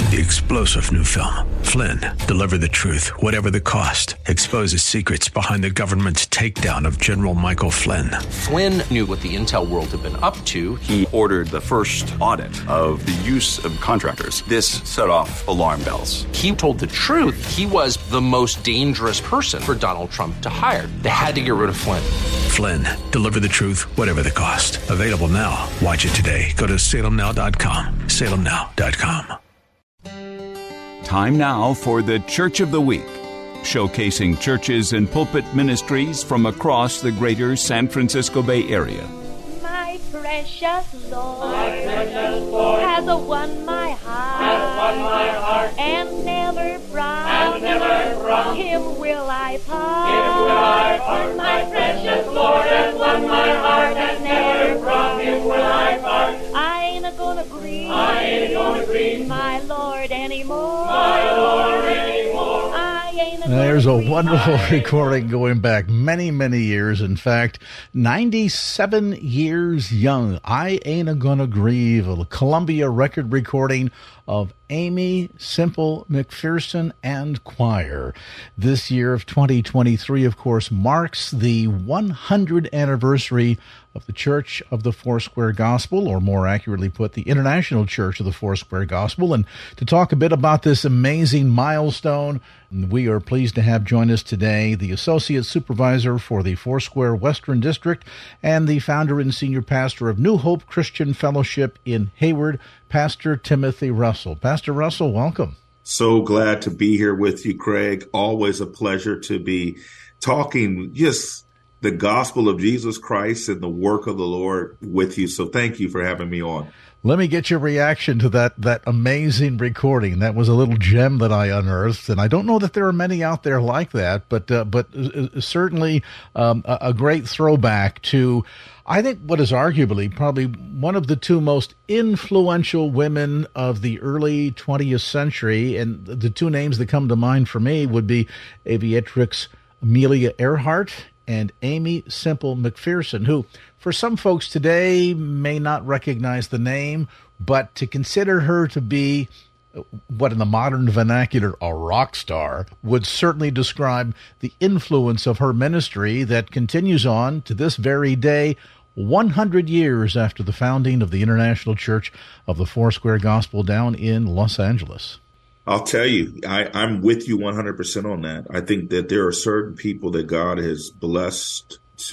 The explosive new film, Flynn, deliver the truth, whatever the cost. Exposes secrets behind the government's takedown of General Michael Flynn. Flynn knew what the intel world had been up to. He ordered the first audit of the use of contractors. This set off alarm bells. He told the truth. He was the most dangerous person for Donald Trump to hire. They had to get rid of Flynn. Flynn, deliver the truth, whatever the cost. Available now. Watch it today. Go to salemnow.com. salemnow.com. Time now for the Church of the Week, showcasing churches and pulpit ministries from across the greater San Francisco Bay Area. My precious Lord, has won my heart, and never from him will I part. My precious Lord has won my heart, and never from him will I part. I ain't gonna grieve my Lord anymore. There's a wonderful recording going back many, many years. In fact, 97 years young. I Ain't Gonna Grieve, a Columbia record recording of Aimee Semple McPherson and Choir. This year of 2023, of course, marks the 100th anniversary of the Church of the Foursquare Gospel, or more accurately put, the International Church of the Foursquare Gospel. And to talk a bit about this amazing milestone, we are pleased to have join us today the Associate Supervisor for the Foursquare Western District and the founder and senior pastor of New Hope Christian Fellowship in Hayward, Pastor Timothy Russell. Pastor Russell, welcome. So glad to be here with you, Craig. Always a pleasure to be talking just the gospel of Jesus Christ and the work of the Lord with you. So thank you for having me on. Let me get your reaction to that amazing recording. That was a little gem that I unearthed, and I don't know that there are many out there like that, but certainly a great throwback to, I think, what is arguably probably one of the two most influential women of the early 20th century, and the two names that come to mind for me would be Aviatrix Amelia Earhart and Aimee Semple McPherson, who for some folks today may not recognize the name, but to consider her to be what in the modern vernacular a rock star would certainly describe the influence of her ministry that continues on to this very day, 100 years after the founding of the International Church of the Foursquare Gospel down in Los Angeles. I'll tell you, I'm with you 100% on that. I think that there are certain people that God has blessed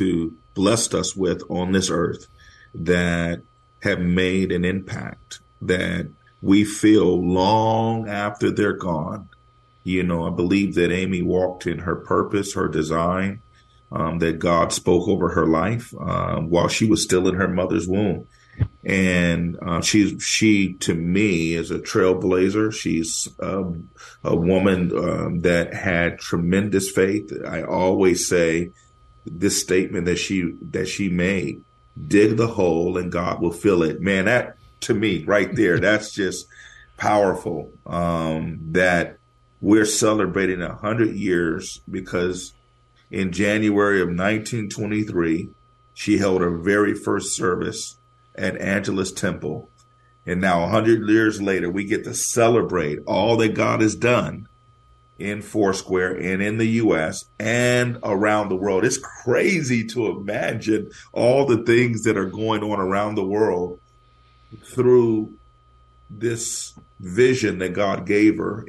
us with on this earth that have made an impact that we feel long after they're gone. You know, I believe that Aimee walked in her purpose, her design, that God spoke over her life while she was still in her mother's womb. And she to me is a trailblazer. She's a woman that had tremendous faith. I always say this statement that she made: dig the hole and God will fill it. Man, that to me right there, that's just powerful. That we're celebrating 100 years because in January of 1923, she held her very first service at Angelus Temple. And now 100 years later, we get to celebrate all that God has done in Foursquare and in the U.S. and around the world. It's crazy to imagine all the things that are going on around the world through this vision that God gave her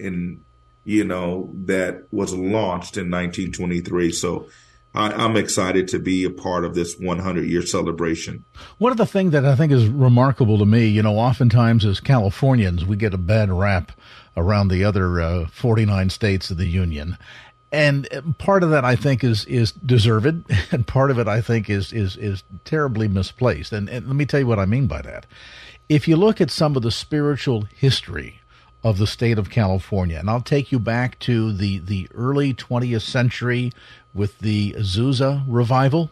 that was launched in 1923. So I'm excited to be a part of this 100-year celebration. One of the things that I think is remarkable to me, oftentimes as Californians, we get a bad rap around the other 49 states of the Union. And part of that, I think, is deserved, and part of it, I think, is terribly misplaced. And let me tell you what I mean by that. If you look at some of the spiritual history of the state of California, and I'll take you back to the early 20th century with the Azusa revival,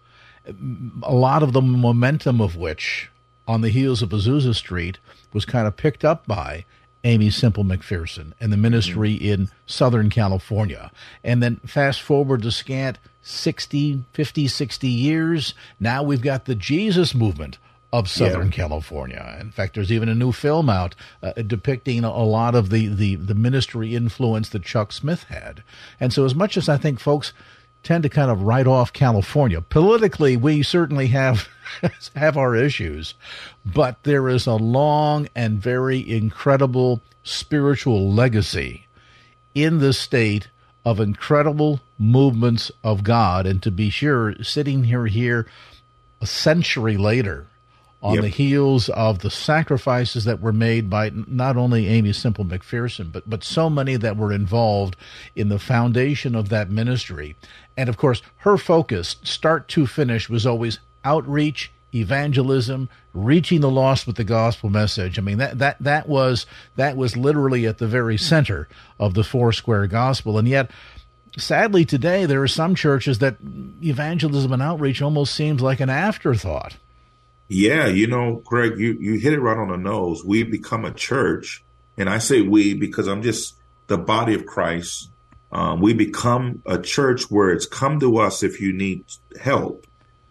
a lot of the momentum of which, on the heels of Azusa Street, was kind of picked up by Aimee Semple McPherson and the ministry in Southern California. And then fast forward to scant 60 years, now we've got the Jesus movement of Southern California. In fact, there's even a new film out depicting a lot of the ministry influence that Chuck Smith had. And so as much as I think folks tend to kind of write off California, politically we certainly have our issues, but there is a long and very incredible spiritual legacy in the state of incredible movements of God. And to be sure, sitting here a century later, on the heels of the sacrifices that were made by not only Aimee Semple McPherson, but so many that were involved in the foundation of that ministry. And of course, her focus, start to finish, was always outreach, evangelism, reaching the lost with the gospel message. I mean, that was literally at the very center of the Foursquare gospel. And yet, sadly, today there are some churches that evangelism and outreach almost seems like an afterthought. Yeah, Greg, you hit it right on the nose. We become a church, and I say we because I'm just the body of Christ. We become a church where it's come to us if you need help.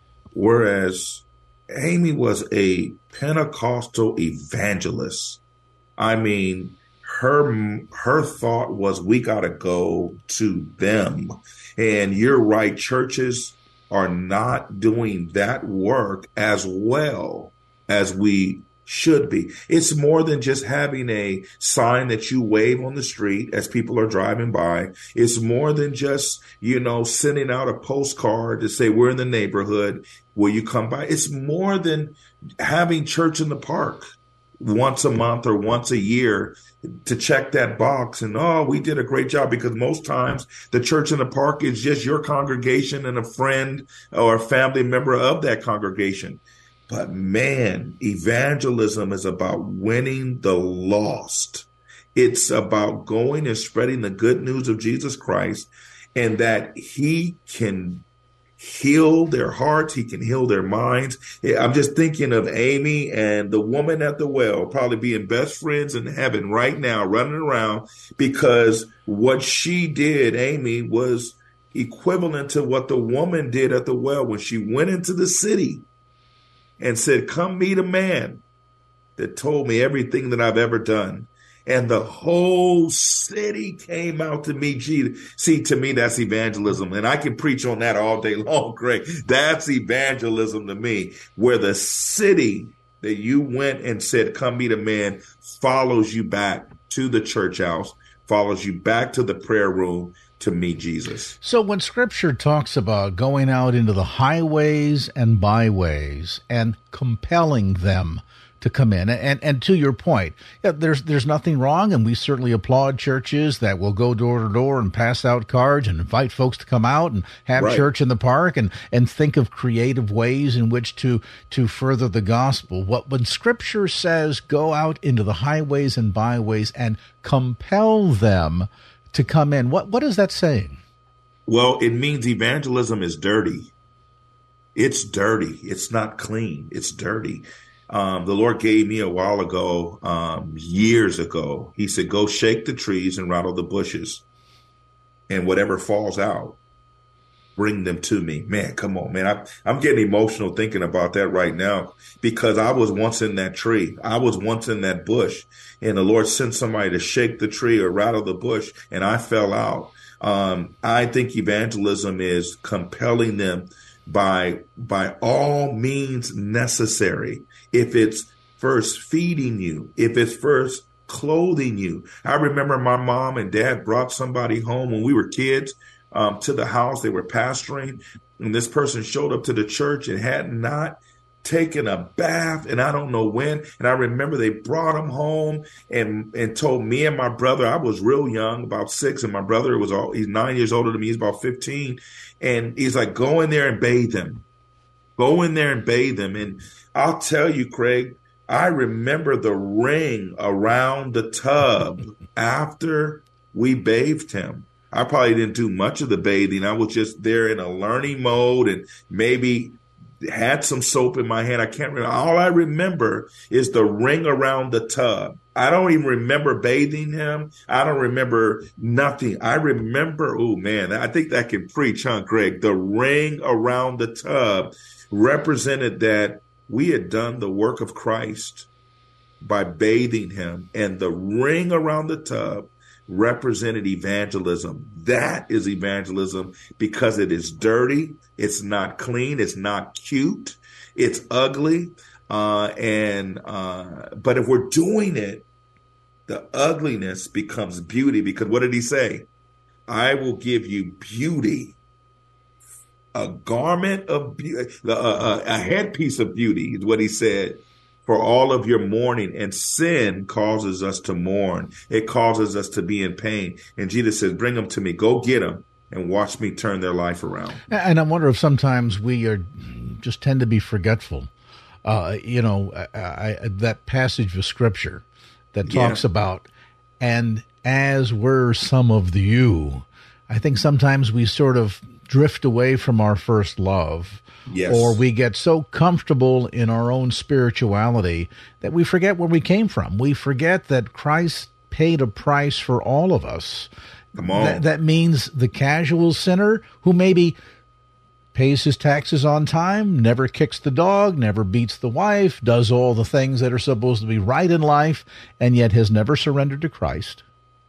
Whereas Aimee was a Pentecostal evangelist. I mean, her thought was we got to go to them. And you're right, churches are not doing that work as well as we should be. It's more than just having a sign that you wave on the street as people are driving by. It's more than just, sending out a postcard to say we're in the neighborhood. Will you come by? It's more than having church in the park once a month or once a year to check that box and, we did a great job, because most times the church in the park is just your congregation and a friend or a family member of that congregation. But man, evangelism is about winning the lost. It's about going and spreading the good news of Jesus Christ, and that he can heal their hearts. He can heal their minds. I'm just thinking of Aimee and the woman at the well probably being best friends in heaven right now, running around, because what she did, Aimee, was equivalent to what the woman did at the well when she went into the city and said, come meet a man that told me everything that I've ever done. And the whole city came out to meet Jesus. See, to me, that's evangelism. And I can preach on that all day long, Greg. That's evangelism to me, where the city that you went and said, come meet a man, follows you back to the church house, follows you back to the prayer room to meet Jesus. So when Scripture talks about going out into the highways and byways and compelling them to come in, and to your point, there's nothing wrong, and we certainly applaud churches that will go door to door and pass out cards and invite folks to come out and have church in the park and think of creative ways in which to further the gospel. When Scripture says go out into the highways and byways and compel them to come in, what is that saying? Well, it means evangelism is dirty. It's dirty. It's not clean. It's dirty. The Lord gave me a while ago, years ago, he said, go shake the trees and rattle the bushes, and whatever falls out, bring them to me. Man, come on, man. I'm getting emotional thinking about that right now, because I was once in that tree. I was once in that bush, and the Lord sent somebody to shake the tree or rattle the bush, and I fell out. I think evangelism is compelling them by all means necessary. If it's first feeding you, if it's first clothing you. I remember my mom and dad brought somebody home when we were kids to the house. They were pastoring, and this person showed up to the church and had not taken a bath, and I don't know when. And I remember they brought him home and told me and my brother, I was real young, about 6, and my brother he's 9 years older than me. He's about 15. And he's like, go in there and bathe him. Go in there and bathe him. And I'll tell you, Craig, I remember the ring around the tub after we bathed him. I probably didn't do much of the bathing. I was just there in a learning mode and maybe had some soap in my hand. I can't remember. All I remember is the ring around the tub. I don't even remember bathing him. I don't remember nothing. I remember, oh man, I think that can preach, huh, Greg? The ring around the tub represented that we had done the work of Christ by bathing him, and the ring around the tub represented evangelism. That is evangelism because it is dirty. It's not clean. It's not cute. It's ugly. But if we're doing it, the ugliness becomes beauty, because what did he say? I will give you beauty, a garment of beauty, a headpiece of beauty is what he said, for all of your mourning. And sin causes us to mourn. It causes us to be in pain. And Jesus says, bring them to me. Go get them and watch me turn their life around. And I wonder if sometimes we just tend to be forgetful. That passage of Scripture that talks about, and as were some of you, I think sometimes we sort of drift away from our first love. Yes. Or we get so comfortable in our own spirituality that we forget where we came from. We forget that Christ paid a price for all of us. Come on. That means the casual sinner who maybe pays his taxes on time, never kicks the dog, never beats the wife, does all the things that are supposed to be right in life, and yet has never surrendered to Christ,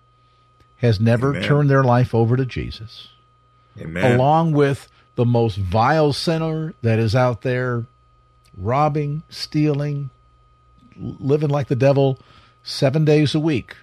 has never turned their life over to Jesus. Amen. Along with the most vile sinner that is out there, robbing, stealing, living like the devil 7 days a week.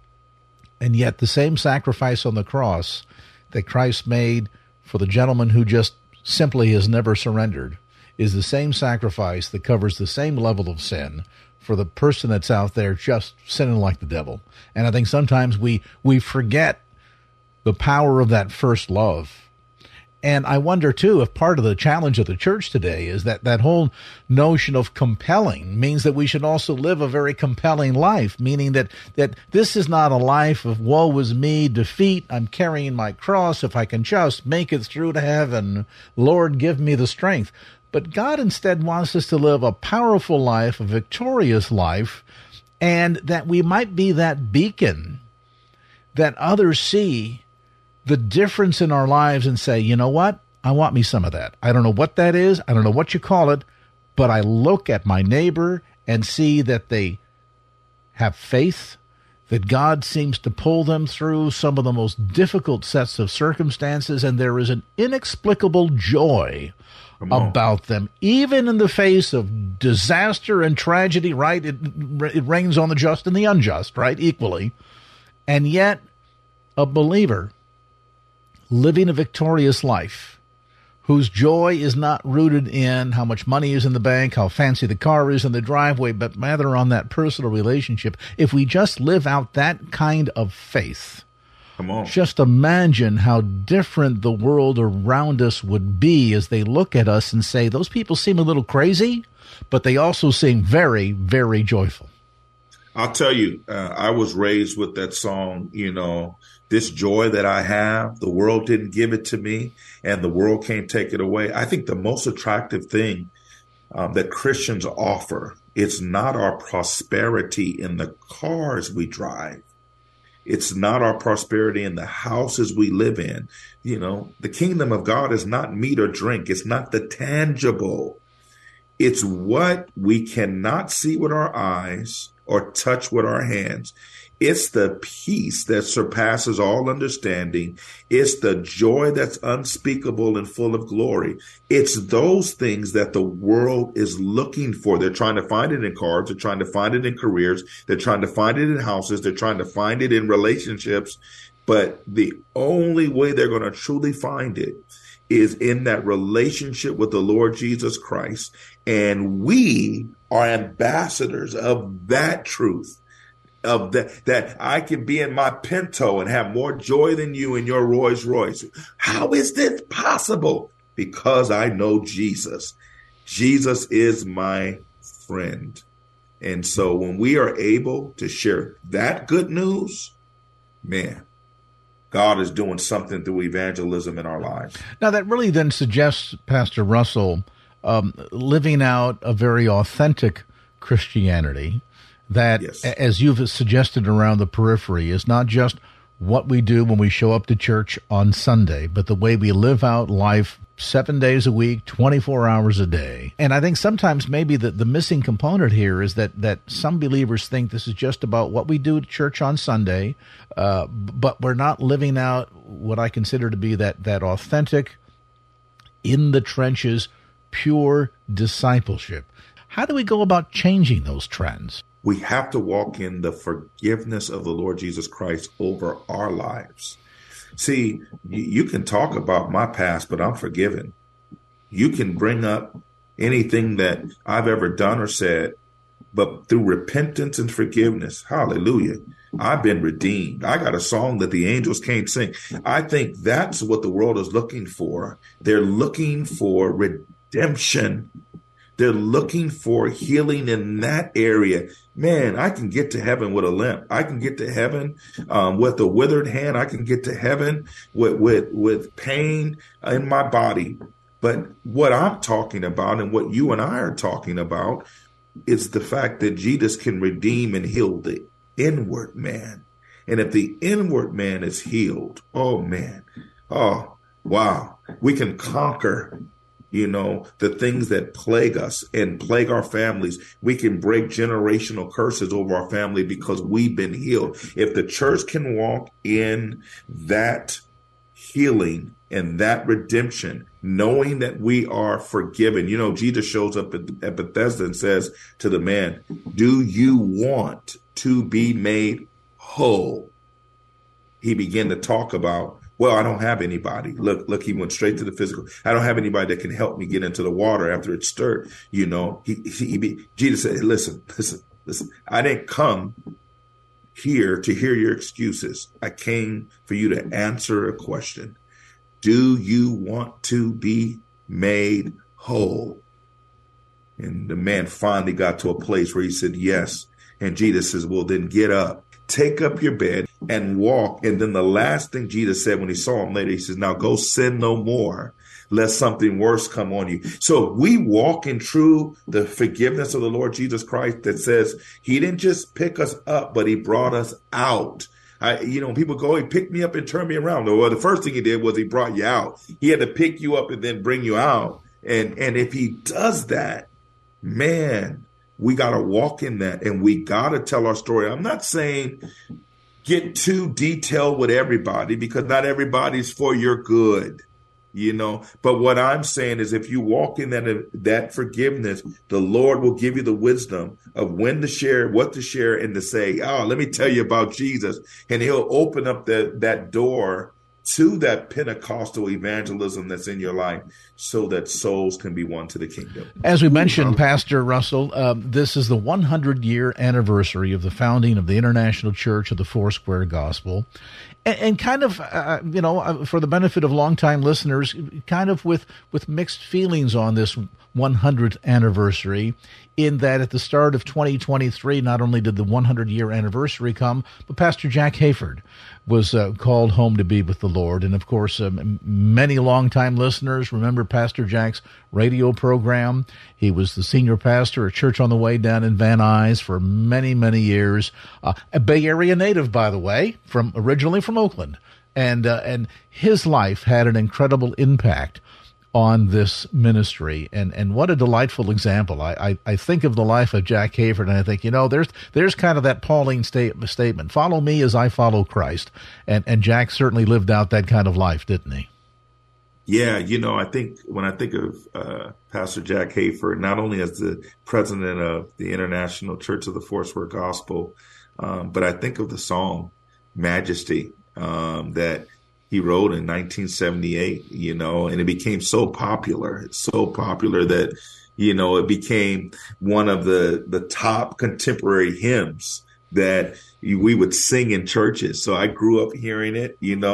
And yet the same sacrifice on the cross that Christ made for the gentleman who just simply has never surrendered is the same sacrifice that covers the same level of sin for the person that's out there just sinning like the devil. And I think sometimes we forget the power of that first love. And I wonder, too, if part of the challenge of the church today is that whole notion of compelling means that we should also live a very compelling life, meaning that this is not a life of woe is me, defeat, I'm carrying my cross, if I can just make it through to heaven, Lord, give me the strength. But God instead wants us to live a powerful life, a victorious life, and that we might be that beacon that others see the difference in our lives and say, you know what? I want me some of that. I don't know what that is. I don't know what you call it, but I look at my neighbor and see that they have faith, that God seems to pull them through some of the most difficult sets of circumstances, and there is an inexplicable joy about them, even in the face of disaster and tragedy, right? It rains on the just and the unjust, right? Equally. And yet, a believer living a victorious life, whose joy is not rooted in how much money is in the bank, how fancy the car is in the driveway, but rather on that personal relationship. If we just live out that kind of faith, just imagine how different the world around us would be as they look at us and say, those people seem a little crazy, but they also seem very, very joyful. I'll tell you, I was raised with that song, this joy that I have, the world didn't give it to me, and the world can't take it away. I think the most attractive thing that Christians offer, it's not our prosperity in the cars we drive. It's not our prosperity in the houses we live in. The kingdom of God is not meat or drink. It's not the tangible. It's what we cannot see with our eyes or touch with our hands. It's the peace that surpasses all understanding. It's the joy that's unspeakable and full of glory. It's those things that the world is looking for. They're trying to find it in cars. They're trying to find it in careers. They're trying to find it in houses. They're trying to find it in relationships. But the only way they're going to truly find it is in that relationship with the Lord Jesus Christ. And we are ambassadors of that truth. Of that I can be in my Pinto and have more joy than you in your Rolls Royce. How is this possible? Because I know Jesus. Jesus is my friend. And so when we are able to share that good news, man, God is doing something through evangelism in our lives. Now that really then suggests, Pastor Russell, living out a very authentic Christianity that, yes, as you've suggested around the periphery, is not just what we do when we show up to church on Sunday, but the way we live out life 7 days a week, 24 hours a day. And I think sometimes maybe the missing component here is that some believers think this is just about what we do at church on Sunday, but we're not living out what I consider to be that authentic, in the trenches, pure discipleship. How do we go about changing those trends? We have to walk in the forgiveness of the Lord Jesus Christ over our lives. See, you can talk about my past, but I'm forgiven. You can bring up anything that I've ever done or said, but through repentance and forgiveness, hallelujah, I've been redeemed. I got a song that the angels can't sing. I think that's what the world is looking for. They're looking for redemption. They're looking for healing in that area. Man, I can get to heaven with a limp. I can get to heaven with a withered hand. I can get to heaven with pain in my body. But what I'm talking about and what you and I are talking about is the fact that Jesus can redeem and heal the inward man. And if the inward man is healed, oh man, oh, wow, we can conquer the things that plague us and plague our families. We can break generational curses over our family because we've been healed. If the church can walk in that healing and that redemption, knowing that we are forgiven. Jesus shows up at Bethesda and says to the man, do you want to be made whole? He began to talk about, well, I don't have anybody. Look, he went straight to the physical. I don't have anybody that can help me get into the water after it's stirred. Jesus said, listen. I didn't come here to hear your excuses. I came for you to answer a question. Do you want to be made whole? And the man finally got to a place where he said, yes. And Jesus says, well, then get up. Take up your bed and walk. And then the last thing Jesus said when he saw him later, he says, now go sin no more, lest something worse come on you. So we walk in true the forgiveness of the Lord Jesus Christ that says he didn't just pick us up, but he brought us out. People go, he picked me up and turned me around. Well, the first thing he did was he brought you out. He had to pick you up and then bring you out. And if he does that, man, we got to walk in that and we got to tell our story. I'm not saying get too detailed with everybody because not everybody's for your good, But what I'm saying is if you walk in that forgiveness, the Lord will give you the wisdom of when to share, what to share, and to say, oh, let me tell you about Jesus. And he'll open up that door to that Pentecostal evangelism that's in your life so that souls can be won to the kingdom. As we mentioned, Pastor Russell, this is the 100-year anniversary of the founding of the International Church of the Foursquare Gospel. And kind of, for the benefit of longtime listeners, kind of with mixed feelings on this 100th anniversary, in that at the start of 2023, not only did the 100-year anniversary come, but Pastor Jack Hayford was called home to be with the Lord. And, of course, many longtime listeners remember Pastor Jack's radio program. He was the senior pastor at Church on the Way down in Van Nuys for many, many years. A Bay Area native, by the way, originally from Oakland. And his life had an incredible impact on this ministry. And what a delightful example. I think of the life of Jack Hayford, and I think, there's kind of that Pauline statement, follow me as I follow Christ. And Jack certainly lived out that kind of life, didn't he? Yeah, I think when I think of Pastor Jack Hayford, not only as the president of the International Church of the Foursquare Gospel, but I think of the song Majesty that he wrote in 1978, and it became so popular. It's so popular that, it became one of the top contemporary hymns that we would sing in churches. So I grew up hearing it,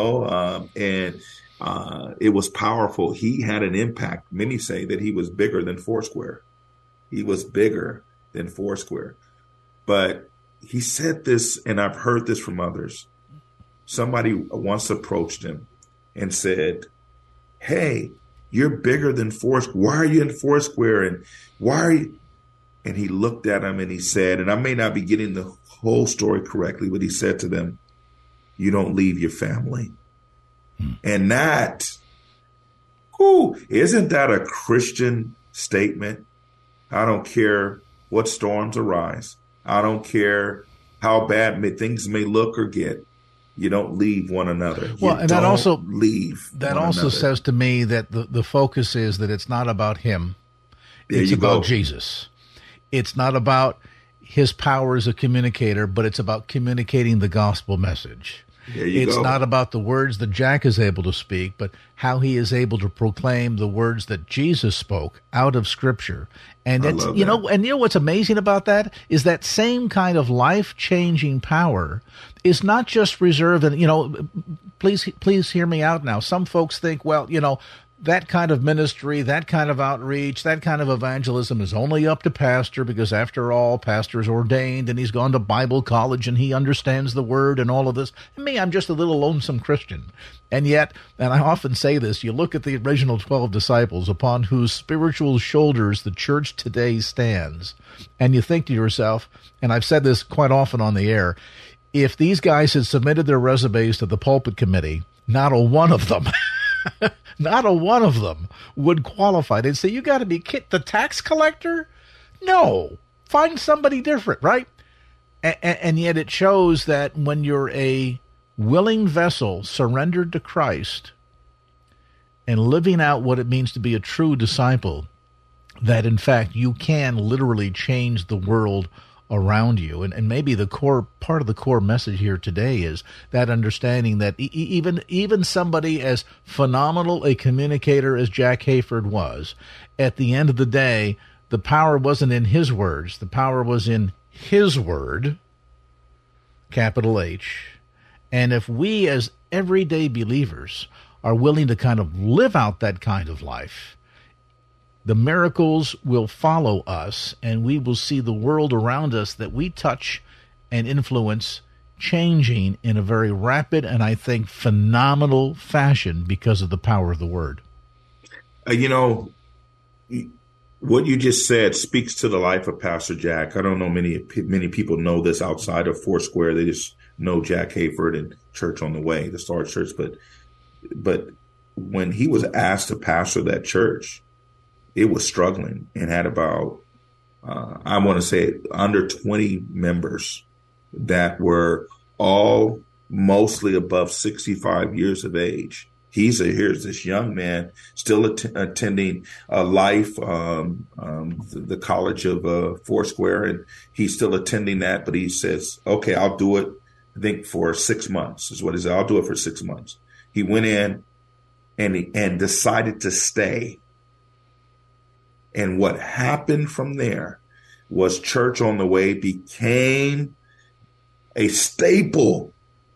and it was powerful. He had an impact. Many say that he was bigger than Foursquare. He was bigger than Foursquare. But he said this, and I've heard this from others. Somebody once approached him and said, hey, you're bigger than Foursquare. Why are you in Foursquare? And why are you? And he looked at him and he said, and I may not be getting the whole story correctly, but he said to them, you don't leave your family. And that Whew, isn't that a Christian statement? I don't care what storms arise. I don't care how bad things may look or get. You don't leave one another. Well, and that also another. says to me that the focus is that it's not about him. It's about Jesus. It's not about his power as a communicator, but it's about communicating the gospel message. It's not about the words that Jack is able to speak, but how he is able to proclaim the words that Jesus spoke out of Scripture. And it's, you know what's amazing about that is that same kind of life-changing power is not just reserved. And please hear me out now. Some folks think, well, that kind of ministry, that kind of outreach, that kind of evangelism is only up to pastor because, after all, pastor is ordained and he's gone to Bible college and he understands the word and all of this. And me, I'm just a little lonesome Christian. And yet, and I often say this, you look at the original 12 disciples upon whose spiritual shoulders the church today stands, and you think to yourself, and I've said this quite often on the air, if these guys had submitted their resumes to the pulpit committee, not a one of them would qualify. They'd say, you got to be the tax collector? No, find somebody different, right? And yet it shows that when you're a willing vessel surrendered to Christ and living out what it means to be a true disciple, that in fact you can literally change the world around you. And maybe the part of the core message here today is that understanding that even somebody as phenomenal a communicator as Jack Hayford was, at the end of the day, the power wasn't in his words. The power was in his word, capital H. And if we as everyday believers are willing to kind of live out that kind of life, the miracles will follow us, and we will see the world around us that we touch and influence changing in a very rapid and, I think, phenomenal fashion because of the power of the Word. What you just said speaks to the life of Pastor Jack. I don't know many people know this outside of Foursquare. They just know Jack Hayford and Church on the Way, the Star Church. But when he was asked to pastor that church, it was struggling and had about, I want to say, under 20 members that were all mostly above 65 years of age. Here's this young man still attending Life, the College of Foursquare, and he's still attending that. But he says, okay, I'll do it, I think, for 6 months is what he said. I'll do it for 6 months. He went in and decided to stay. And what happened from there was Church on the Way became a staple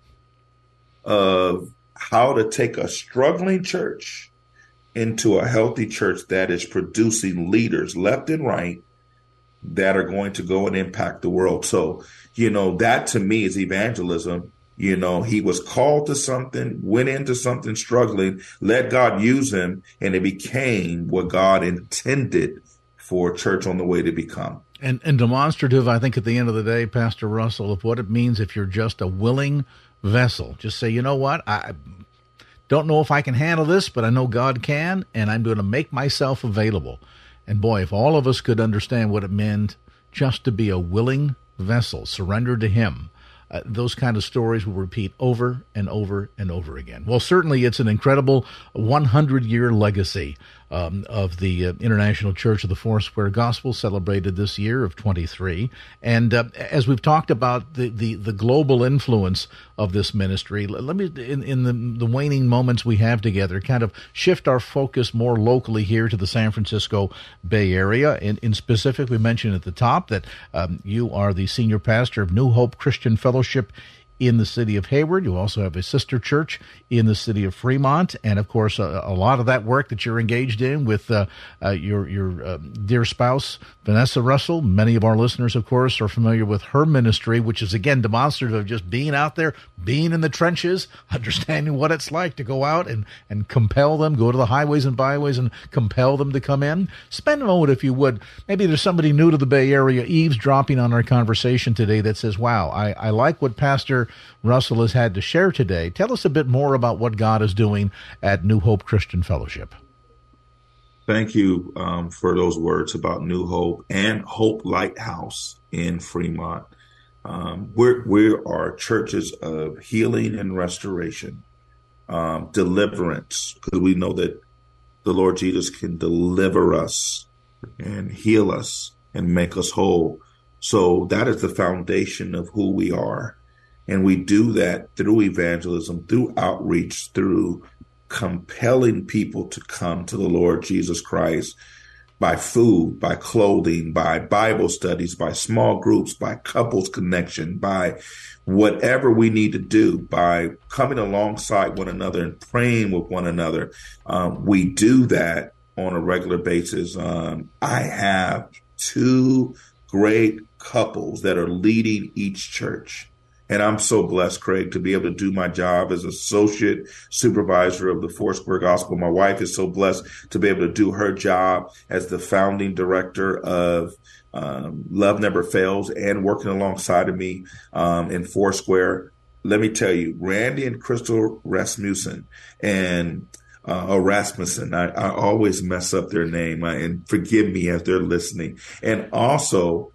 of how to take a struggling church into a healthy church that is producing leaders left and right that are going to go and impact the world. So, that to me is evangelism. He was called to something, went into something struggling, let God use him, and it became what God intended for Church on the Way to become. And demonstrative, I think, at the end of the day, Pastor Russell, of what it means if you're just a willing vessel. Just say, you know what, I don't know if I can handle this, but I know God can, and I'm going to make myself available. And boy, if all of us could understand what it meant just to be a willing vessel, surrendered to Him, those kind of stories will repeat over and over and over again. Well, certainly it's an incredible 100-year legacy of the International Church of the Foursquare Gospel, celebrated this year of 23. And as we've talked about the global influence of this ministry, let me, in the waning moments we have together, kind of shift our focus more locally here to the San Francisco Bay Area. In specific, we mentioned at the top that you are the senior pastor of New Hope Christian Fellowship in the city of Hayward. You also have a sister church in the city of Fremont. And, of course, a lot of that work that you're engaged in with your dear spouse, Vanessa Russell. Many of our listeners, of course, are familiar with her ministry, which is, again, demonstrative of just being out there, being in the trenches, understanding what it's like to go out and compel them, go to the highways and byways and compel them to come in. Spend a moment, if you would. Maybe there's somebody new to the Bay Area eavesdropping on our conversation today that says, wow, I like what Pastor Russell has had to share today. Tell us a bit more about what God is doing at New Hope Christian Fellowship. Thank you for those words about New Hope and Hope Lighthouse in Fremont. We are churches of healing and restoration, deliverance, because we know that the Lord Jesus can deliver us and heal us and make us whole. So that is the foundation of who we are. And we do that through evangelism, through outreach, through compelling people to come to the Lord Jesus Christ by food, by clothing, by Bible studies, by small groups, by couples connection, by whatever we need to do, by coming alongside one another and praying with one another. We do that on a regular basis. I have 2 great couples that are leading each church. And I'm so blessed, Craig, to be able to do my job as associate supervisor of the Foursquare Gospel. My wife is so blessed to be able to do her job as the founding director of Love Never Fails and working alongside of me in Foursquare. Let me tell you, Randy and Crystal Rasmussen and Rasmussen, I always mess up their name, and forgive me as they're listening. And also,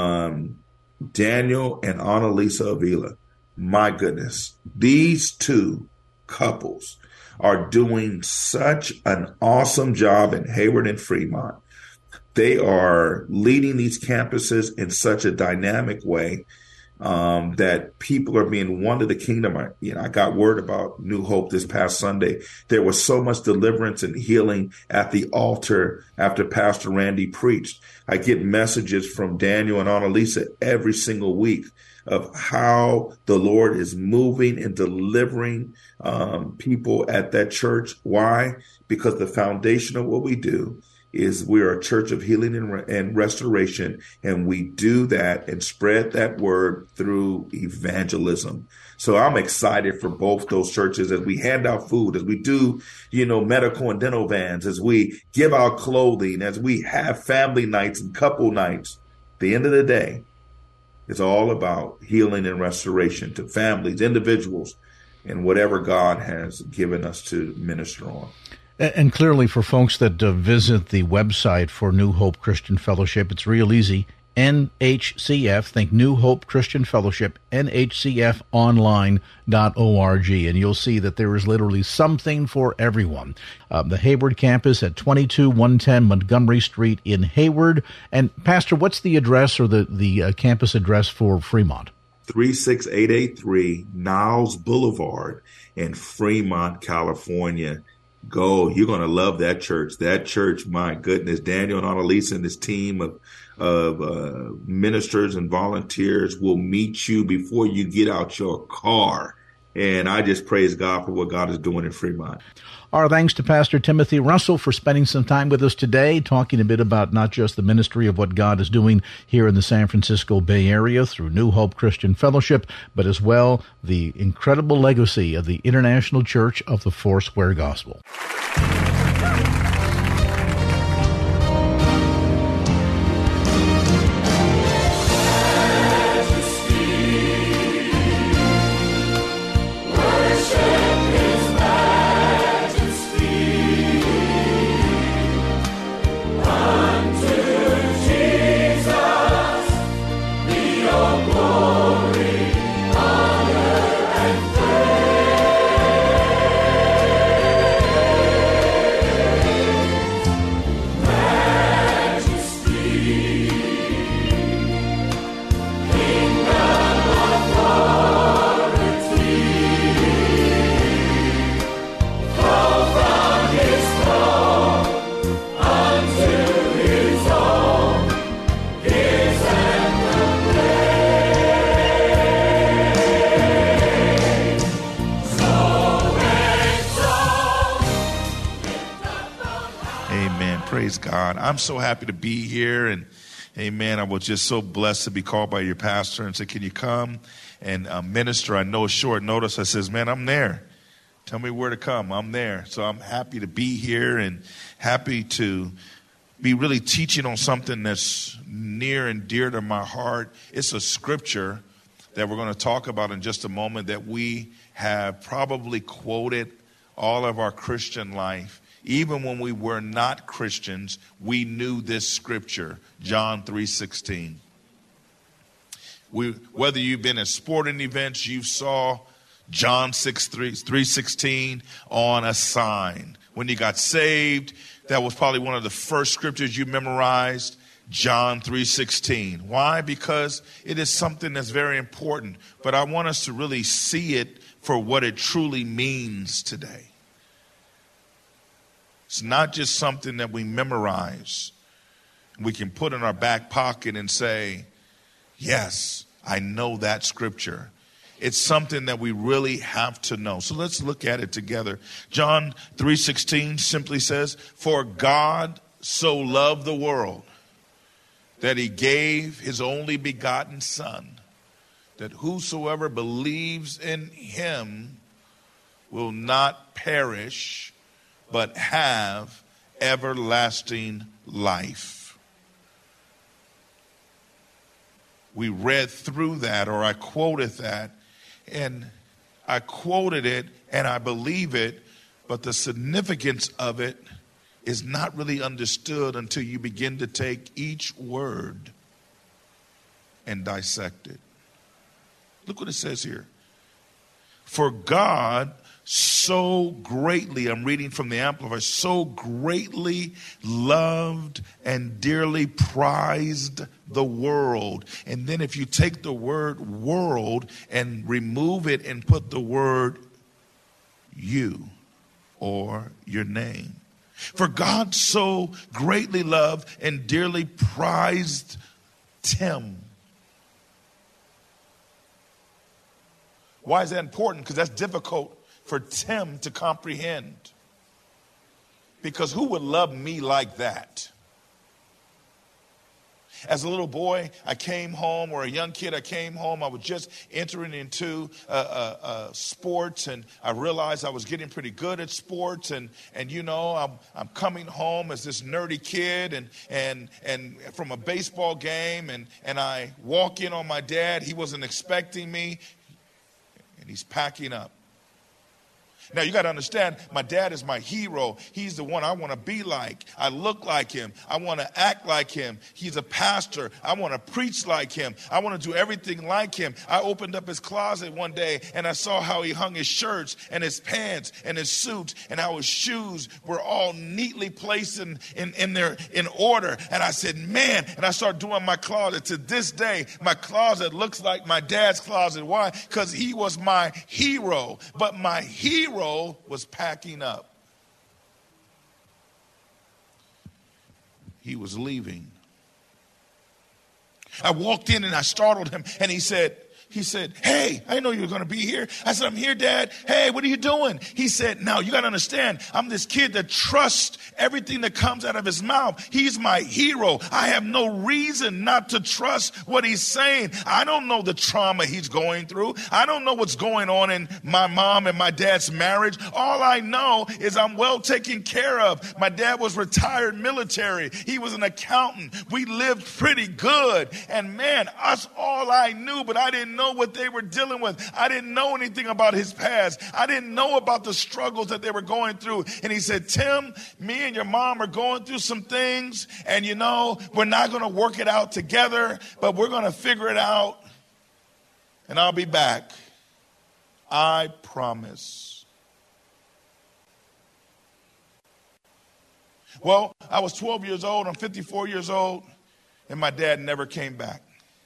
Daniel and Annalisa Avila. My goodness, these 2 couples are doing such an awesome job in Hayward and Fremont. They are leading these campuses in such a dynamic way that people are being won to the kingdom. I got word about New Hope this past Sunday. There was so much deliverance and healing at the altar after Pastor Randy preached. I get messages from Daniel and Annalisa every single week of how the Lord is moving and delivering people at that church. Why? Because the foundation of what we do is we are a church of healing and restoration, and we do that and spread that word through evangelism. So I'm excited for both those churches as we hand out food, as we do, medical and dental vans, as we give out clothing, as we have family nights and couple nights. At the end of the day, it's all about healing and restoration to families, individuals, and whatever God has given us to minister on. And clearly for folks that visit the website for New Hope Christian Fellowship, it's real easy. NHCF, think New Hope Christian Fellowship, NHCFonline.org, and you'll see that there is literally something for everyone. The Hayward campus at 22110 Montgomery Street in Hayward. And Pastor, what's the address or the campus address for Fremont? 36883 Niles Boulevard in Fremont, California. Go. You're going to love that church. That church, my goodness, Daniel and Annalisa and his team of ministers and volunteers will meet you before you get out your car. And I just praise God for what God is doing in Fremont. Our thanks to Pastor Timothy Russell for spending some time with us today, talking a bit about not just the ministry of what God is doing here in the San Francisco Bay Area through New Hope Christian Fellowship, but as well the incredible legacy of the International Church of the Foursquare Gospel. God. I'm so happy to be here, and amen. I was just so blessed to be called by your pastor and said, can you come and minister? I know it's short notice. I says, man, I'm there. Tell me where to come. I'm there. So I'm happy to be here and happy to be really teaching on something that's near and dear to my heart. It's a scripture that we're going to talk about in just a moment that we have probably quoted all of our Christian life. even when we were not Christians, we knew this scripture, John 3:16. Whether you've been at sporting events, you saw John 3:16 on a sign. When you got saved, that was probably one of the first scriptures you memorized, John 3:16. Why? Because it is something that's very important. But I want us to really see it for what it truly means today. It's not just something that we memorize. We can put in our back pocket and say, yes, I know that scripture. It's something that we really have to know. So let's look at it together. John 3:16 simply says, for God so loved the world that he gave his only begotten Son, that whosoever believes in him will not perish, but have everlasting life. We read through that, or I quoted that, and I quoted it and I believe it, but the significance of it is not really understood until you begin to take each word and dissect it. Look what it says here. For God so greatly, I'm reading from the Amplified, so greatly loved and dearly prized the world. And then if you take the word world and remove it and put the word you or your name. For God so greatly loved and dearly prized Tim. Why is that important? Because that's difficult for Tim to comprehend. Because who would love me like that? As a little boy, I came home, or a young kid, I came home. I was just entering into sports, and I realized I was getting pretty good at sports. And you know, I'm coming home as this nerdy kid, and from a baseball game, and I walk in on my dad. He wasn't expecting me, and he's packing up. Now, you got to understand, my dad is my hero. He's the one I want to be like. I look like him. I want to act like him. He's a pastor. I want to preach like him. I want to do everything like him. I opened up his closet one day, and I saw how he hung his shirts and his pants and his suit, and how his shoes were all neatly placed in order. And I said, man, and I started doing my closet. To this day, my closet looks like my dad's closet. Why? Because he was my hero. But my hero was packing up. He was leaving. I walked in and I startled him, and he said, hey, I didn't know you were going to be here. I said, I'm here, Dad. Hey, what are you doing? He said, now you got to understand, I'm this kid that trusts everything that comes out of his mouth. He's my hero. I have no reason not to trust what he's saying. I don't know the trauma he's going through. I don't know what's going on in my mom and my dad's marriage. All I know is I'm well taken care of. My dad was retired military. He was an accountant. We lived pretty good. And man, that's all I knew, but I didn't know what they were dealing with. I didn't know anything about his past. I didn't know about the struggles that they were going through. And he said, Tim, me and your mom are going through some things, and you know, we're not going to work it out together, but we're going to figure it out, and I'll be back. I promise. Well, I was 12 years old. I'm 54 years old, and my dad never came back.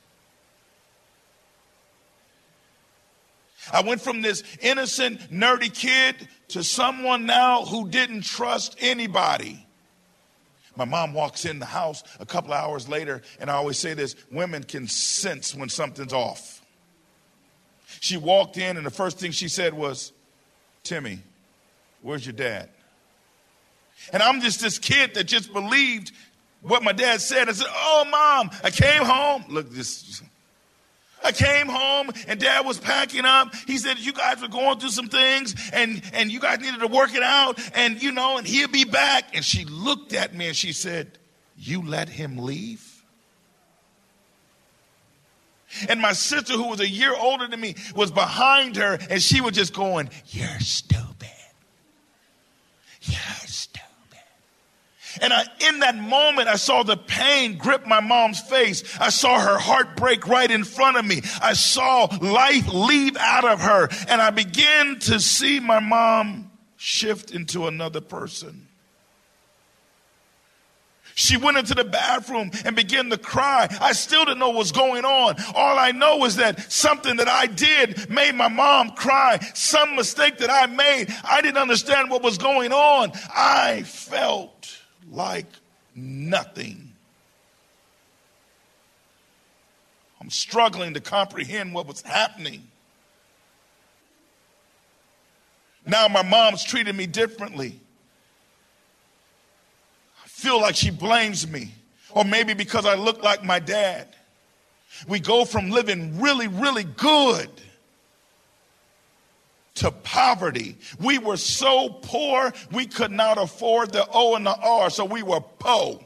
I went from this innocent, nerdy kid to someone now who didn't trust anybody. My mom walks in the house a couple of hours later, and I always say this, women can sense when something's off. She walked in, and the first thing she said was, Timmy, where's your dad? And I'm just this kid that just believed what my dad said. I said, oh, Mom, I came home. Look, I came home and Dad was packing up. He said, you guys were going through some things and you guys needed to work it out, and you know, and he'll be back. And she looked at me and she said, you let him leave? And my sister, who was a year older than me, was behind her, and she was just going, you're stupid. You're stupid. And in that moment, I saw the pain grip my mom's face. I saw her heart break right in front of me. I saw life leave out of her. And I began to see my mom shift into another person. She went into the bathroom and began to cry. I still didn't know what was going on. All I know is that something that I did made my mom cry. Some mistake that I made. I didn't understand what was going on. I felt like nothing. I'm struggling to comprehend what was happening. Now my mom's treating me differently. Feel like she blames me, or maybe because I look like my dad. We go from living really, really good to poverty. We were so poor, we could not afford the O and the R, so we were po.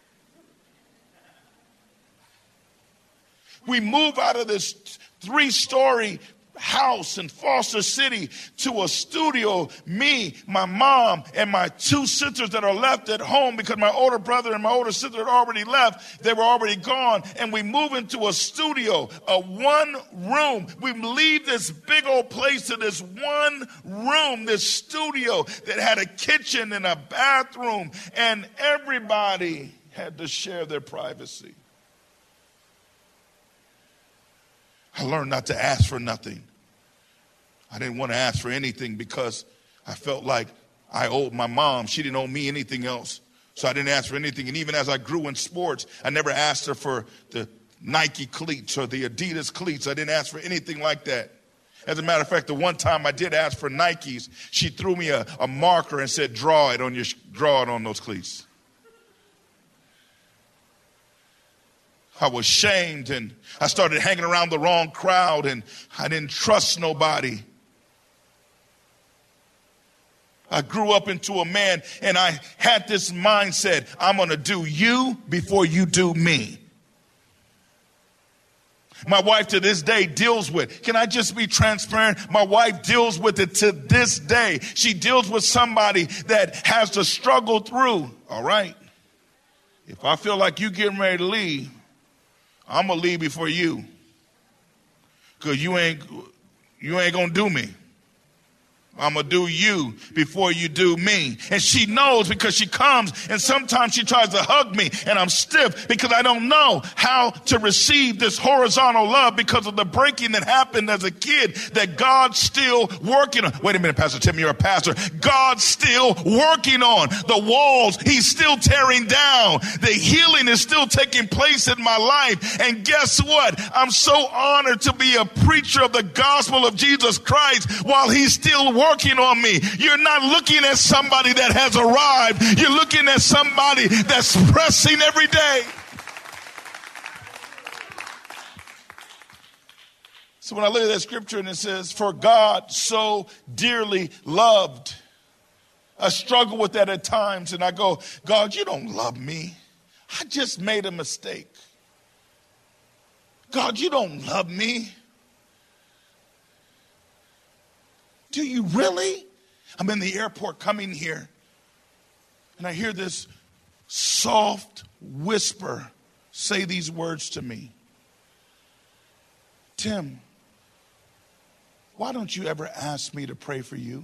We move out of this 3-story house in Foster City to a studio. Me, my mom, and my 2 sisters that are left at home because my older brother and my older sister had already left. They were already gone. And we move into a studio, a 1 room. We leave this big old place to this 1 room, this studio that had a kitchen and a bathroom, and everybody had to share their privacy. I learned not to ask for nothing. I didn't want to ask for anything because I felt like I owed my mom. She didn't owe me anything else. So I didn't ask for anything. And even as I grew in sports, I never asked her for the Nike cleats or the Adidas cleats. I didn't ask for anything like that. As a matter of fact, the one time I did ask for Nikes, she threw me a marker and said, draw it on those cleats. I was shamed, and I started hanging around the wrong crowd, and I didn't trust nobody. I grew up into a man, and I had this mindset, I'm going to do you before you do me. My wife to this day deals with, can I just be transparent? My wife deals with it to this day. She deals with somebody that has to struggle through. All right. If I feel like you getting ready to leave, I'm going to leave before you. Because you ain't going to do me. I'm going to do you before you do me. And she knows because she comes, and sometimes she tries to hug me, and I'm stiff because I don't know how to receive this horizontal love because of the breaking that happened as a kid that God's still working on. Wait a minute, Pastor Tim, you're a pastor. God's still working on the walls. He's still tearing down. The healing is still taking place in my life. And guess what? I'm so honored to be a preacher of the gospel of Jesus Christ while he's still working on me. You're not looking at somebody that has arrived. You're looking at somebody that's pressing every day. So when I look at that scripture and it says, for God so dearly loved, I struggle with that at times, and I go, God, you don't love me. I just made a mistake. God, you don't love me. Do you really? I'm in the airport coming here, and I hear this soft whisper say these words to me. Tim, why don't you ever ask me to pray for you?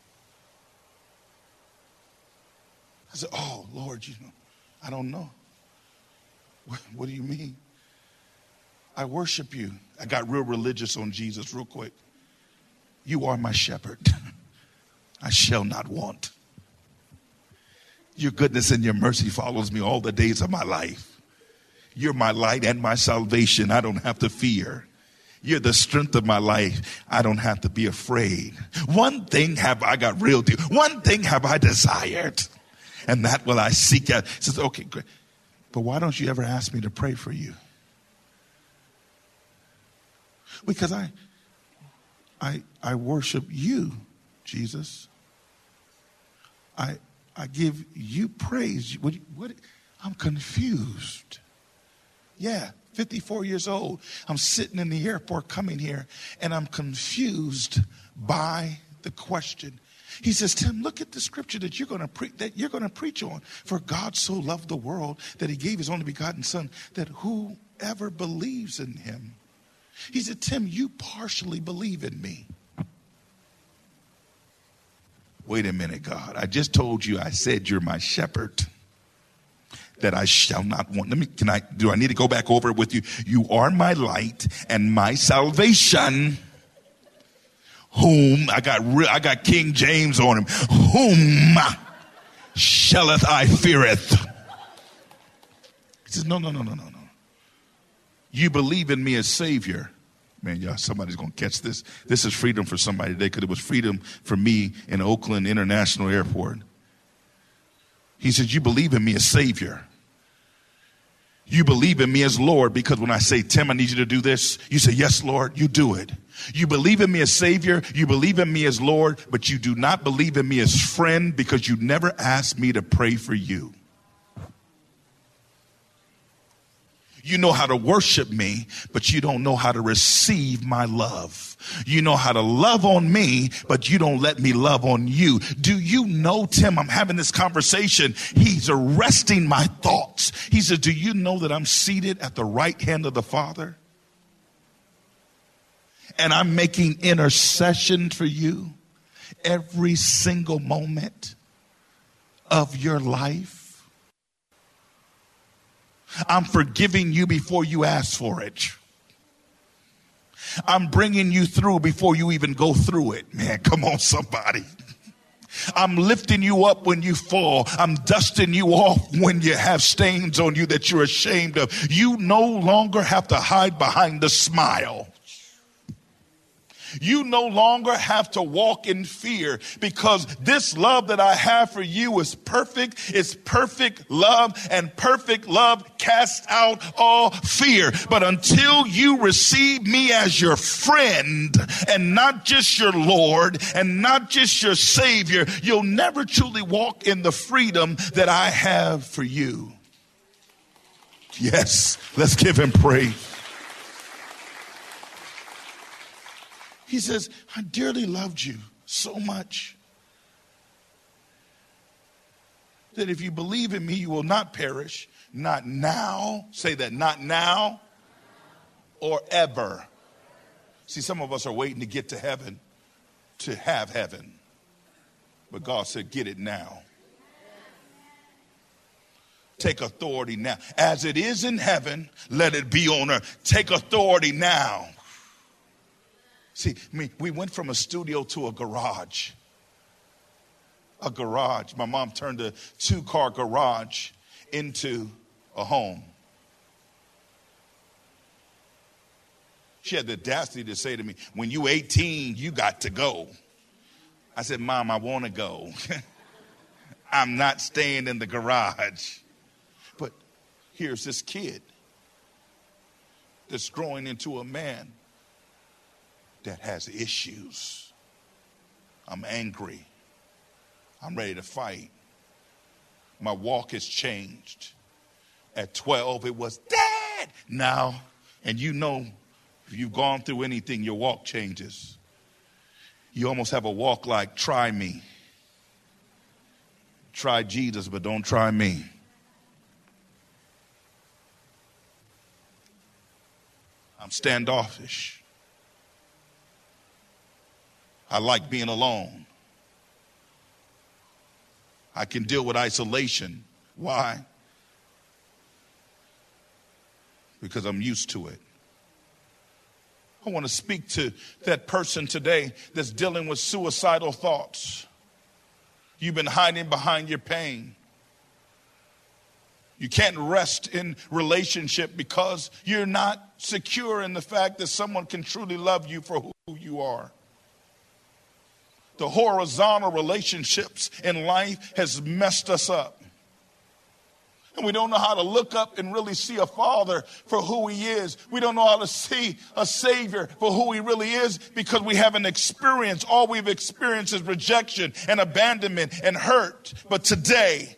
I said, oh, Lord, I don't know. What do you mean? I worship you. I got real religious on Jesus real quick. You are my shepherd. I shall not want. Your goodness and your mercy follows me all the days of my life. You're my light and my salvation. I don't have to fear. You're the strength of my life. I don't have to be afraid. One thing have I got real deal. One thing have I desired, and that will I seek out. He says, okay, great. But why don't you ever ask me to pray for you? Because I worship you, Jesus. I give you praise. What? I'm confused. Yeah, 54 years old. I'm sitting in the airport coming here, and I'm confused by the question. He says, Tim, look at the scripture that you're going to preach on. For God so loved the world that he gave his only begotten son, that whoever believes in him. He said, Tim, you partially believe in me. Wait a minute, God. I just told you, I said you're my shepherd, that I shall not want. Do I need to go back over it with you? You are my light and my salvation. Whom, I got King James on him. Whom shalleth I feareth? He says, no. You believe in me as Savior. Man, y'all, somebody's going to catch this. This is freedom for somebody today, because it was freedom for me in Oakland International Airport. He says, you believe in me as Savior. You believe in me as Lord, because when I say, Tim, I need you to do this, you say, yes, Lord, you do it. You believe in me as Savior. You believe in me as Lord, but you do not believe in me as friend, because you never asked me to pray for you. You know how to worship me, but you don't know how to receive my love. You know how to love on me, but you don't let me love on you. Do you know, Tim, I'm having this conversation. He's arresting my thoughts. He says, do you know that I'm seated at the right hand of the Father? And I'm making intercession for you every single moment of your life. I'm forgiving you before you ask for it. I'm bringing you through before you even go through it. Man, come on, somebody. I'm lifting you up when you fall. I'm dusting you off when you have stains on you that you're ashamed of. You no longer have to hide behind the smile. You no longer have to walk in fear, because this love that I have for you is perfect. It's perfect love, and perfect love casts out all fear. But until you receive me as your friend and not just your Lord and not just your Savior, you'll never truly walk in the freedom that I have for you. Yes, let's give him praise. He says, I dearly loved you so much that if you believe in me, you will not perish. Not now. Say that, not now or ever. See, some of us are waiting to get to heaven to have heaven. But God said, get it now. Take authority now. As it is in heaven, let it be on earth. Take authority now. See, we went from a studio to a garage. A garage. My mom turned a 2-car garage into a home. She had the audacity to say to me, when you 18, you got to go. I said, Mom, I want to go. I'm not staying in the garage. But here's this kid that's growing into a man that has issues. I'm angry. I'm ready to fight. My walk has changed. At 12, it was, Dad! Now, and you know, if you've gone through anything, your walk changes. You almost have a walk like, try me. Try Jesus, but don't try me. I'm standoffish. I like being alone. I can deal with isolation. Why? Because I'm used to it. I want to speak to that person today that's dealing with suicidal thoughts. You've been hiding behind your pain. You can't rest in relationship because you're not secure in the fact that someone can truly love you for who you are. The horizontal relationships in life has messed us up. And we don't know how to look up and really see a father for who he is. We don't know how to see a savior for who he really is because we haven't experienced. All we've experienced is rejection and abandonment and hurt. But today,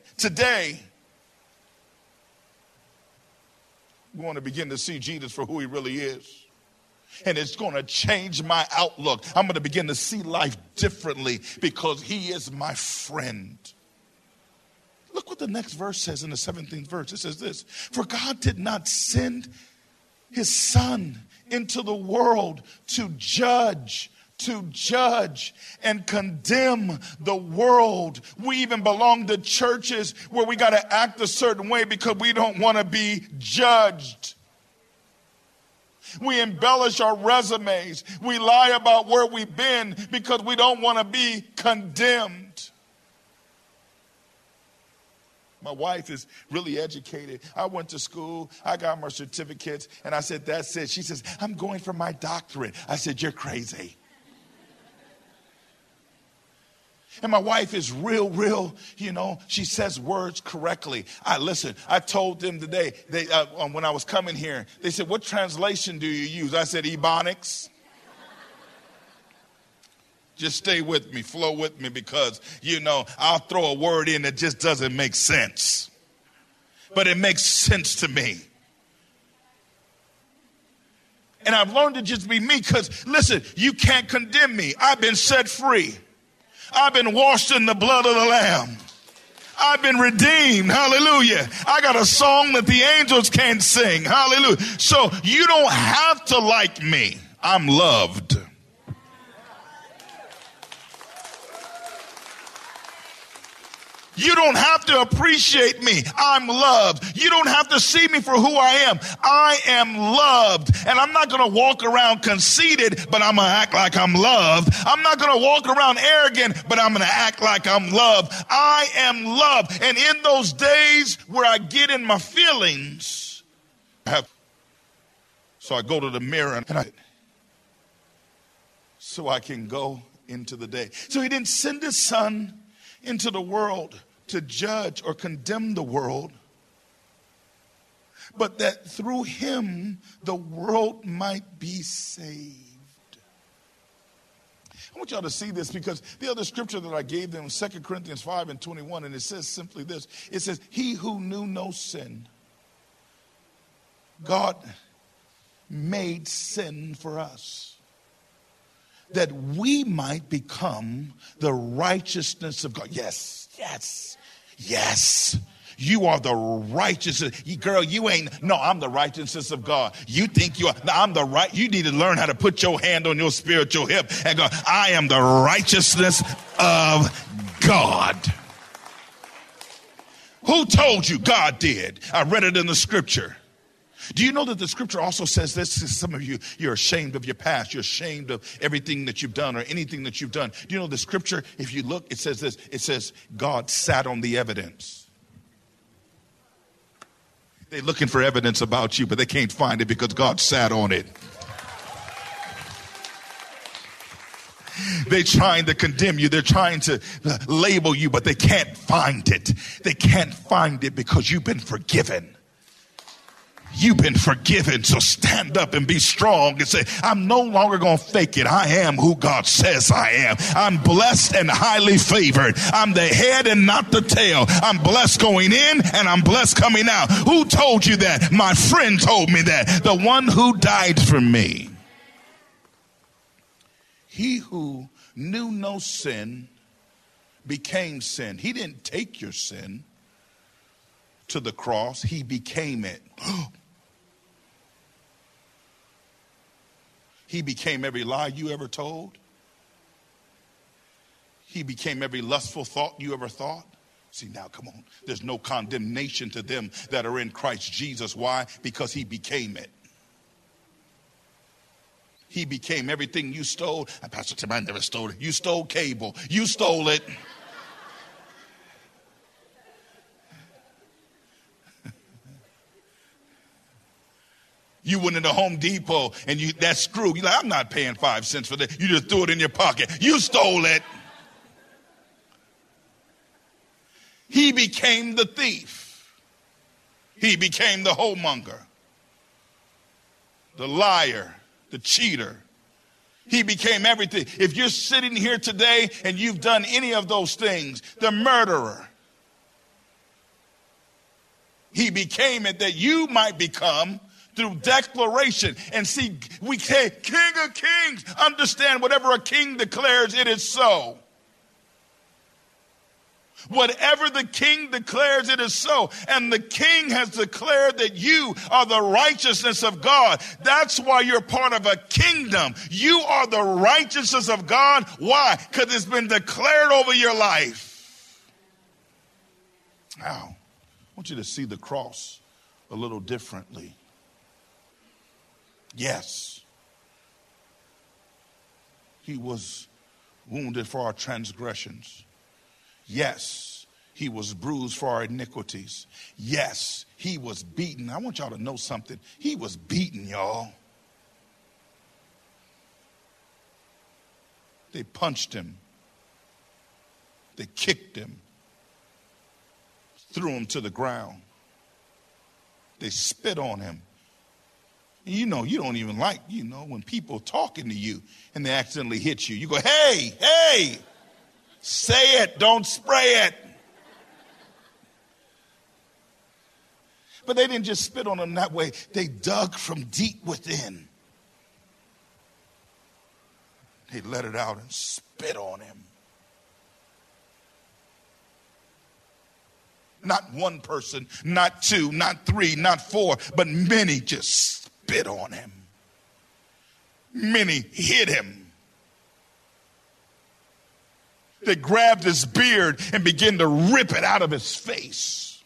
we want to begin to see Jesus for who he really is. And it's going to change my outlook. I'm going to begin to see life differently because he is my friend. Look what the next verse says in the 17th verse. It says this: for God did not send his son into the world to judge and condemn the world. We even belong to churches where we got to act a certain way because we don't want to be judged. We embellish our resumes. We lie about where we've been because we don't want to be condemned. My wife is really educated. I went to school. I got my certificates. And I said, that's it. She says, I'm going for my doctorate. I said, you're crazy. And my wife is real, she says words correctly. I told them today, when I was coming here, they said, what translation do you use? I said, Ebonics. Just stay with me, flow with me, because, I'll throw a word in that just doesn't make sense. But it makes sense to me. And I've learned to just be me because, listen, you can't condemn me. I've been set free. I've been washed in the blood of the Lamb. I've been redeemed. Hallelujah. I got a song that the angels can't sing. Hallelujah. So you don't have to like me. I'm loved. You don't have to appreciate me. I'm loved. You don't have to see me for who I am. I am loved. And I'm not going to walk around conceited, but I'm going to act like I'm loved. I'm not going to walk around arrogant, but I'm going to act like I'm loved. I am loved. And in those days where I get in my feelings, so I go to the mirror so I can go into the day. So he didn't send his son into the world to judge or condemn the world, but that through him the world might be saved. I want y'all to see this because the other scripture that I gave them was 2 Corinthians 5:21, and it says simply this. It says, he who knew no sin, God made sin for us, that we might become the righteousness of God. Yes. You are the righteousness. Girl, I'm the righteousness of God. You think you are. No, I'm the right. You need to learn how to put your hand on your spiritual hip and go, I am the righteousness of God. Who told you? God did. I read it in the scripture. Do you know that the scripture also says this? Some of you, you're ashamed of your past. You're ashamed of everything that you've done or anything that you've done. Do you know the scripture, if you look, it says this. It says, God sat on the evidence. They're looking for evidence about you, but they can't find it because God sat on it. They're trying to condemn you. They're trying to label you, but they can't find it. They can't find it because you've been forgiven. You've been forgiven, so stand up and be strong and say, I'm no longer going to fake it. I am who God says I am. I'm blessed and highly favored. I'm the head and not the tail. I'm blessed going in and I'm blessed coming out. Who told you that? My friend told me that. The one who died for me. He who knew no sin became sin. He didn't take your sin to the cross. He became it. He became every lie you ever told. He became every lustful thought you ever thought. See, now, come on. There's no condemnation to them that are in Christ Jesus. Why? Because he became it. He became everything you stole. Pastor Tim, I never stole it. You stole cable. You stole it. You went into Home Depot and that screw, you're like, I'm not paying 5 cents for that. You just threw it in your pocket. You stole it. He became the thief. He became the whoremonger, the liar, the cheater. He became everything. If you're sitting here today and you've done any of those things, the murderer, he became it that you might become through declaration. And see, we say, King of Kings, understand whatever a king declares, it is so. Whatever the king declares, it is so. And the king has declared that you are the righteousness of God. That's why you're part of a kingdom. You are the righteousness of God. Why? Because it's been declared over your life. Now, I want you to see the cross a little differently. Yes, he was wounded for our transgressions. Yes, he was bruised for our iniquities. Yes, he was beaten. I want y'all to know something. He was beaten, y'all. They punched him. They kicked him. Threw him to the ground. They spit on him. You know, you don't even like, when people talking to you and they accidentally hit you. You go, hey, hey. Say it, don't spray it. But they didn't just spit on him that way. They dug from deep within. They let it out and spit on him. Not one person, not two, not three, not four, but many just spit on him. Many hit him. They grabbed his beard and began to rip it out of his face.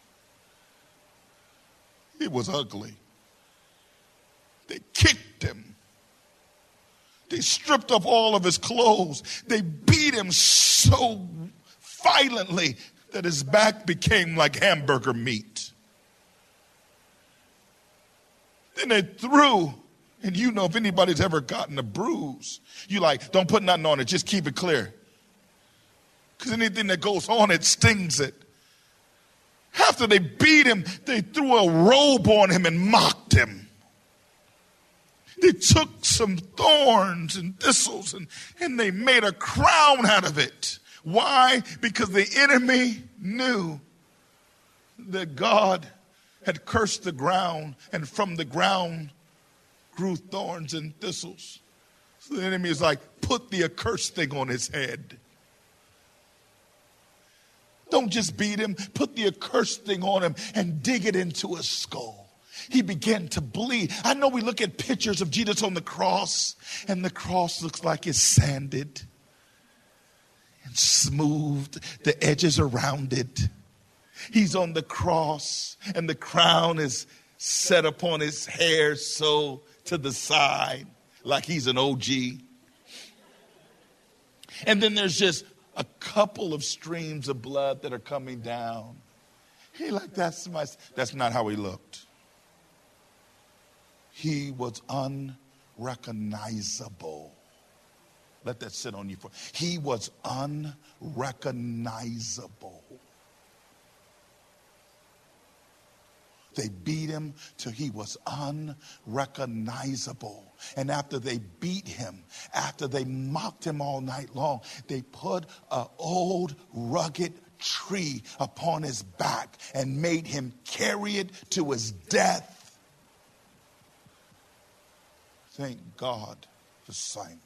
It was ugly. They kicked him. They stripped off all of his clothes. They beat him so violently that his back became like hamburger meat. Then they threw, and if anybody's ever gotten a bruise, you don't put nothing on it, just keep it clear. Because anything that goes on it stings it. After they beat him, they threw a robe on him and mocked him. They took some thorns and thistles and they made a crown out of it. Why? Because the enemy knew that God had cursed the ground, and from the ground grew thorns and thistles. So the enemy is like, put the accursed thing on his head. Don't just beat him, put the accursed thing on him and dig it into his skull. He began to bleed. I know we look at pictures of Jesus on the cross, and the cross looks like it's sanded and smoothed, the edges around it. He's on the cross, and the crown is set upon his hair so to the side, like he's an OG. And then there's just a couple of streams of blood that are coming down. He that's not how he looked. He was unrecognizable. Let that sit on you for. He was unrecognizable. They beat him till he was unrecognizable. And after they beat him, after they mocked him all night long, they put an old rugged tree upon his back and made him carry it to his death. Thank God for Simon.